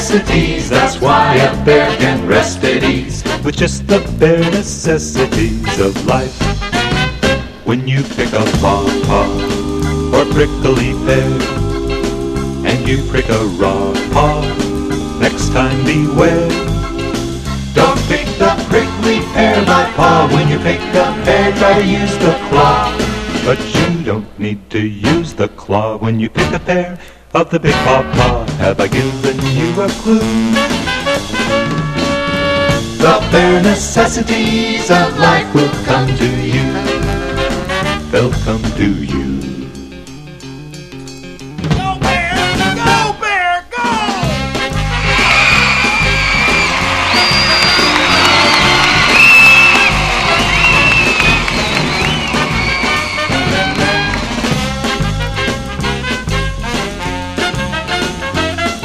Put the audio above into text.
necessities. That's why a bear can rest at ease with just the bare necessities of life. When you pick a pawpaw or prickly pear, and you prick a raw paw, next time beware. Don't pick the prickly pear by paw. When you pick a pear, try to use the claw. But you don't need to use the claw when you pick a pear of the big pawpaw. Have I given you a clue? The bare necessities of life will come to you. They'll come to you.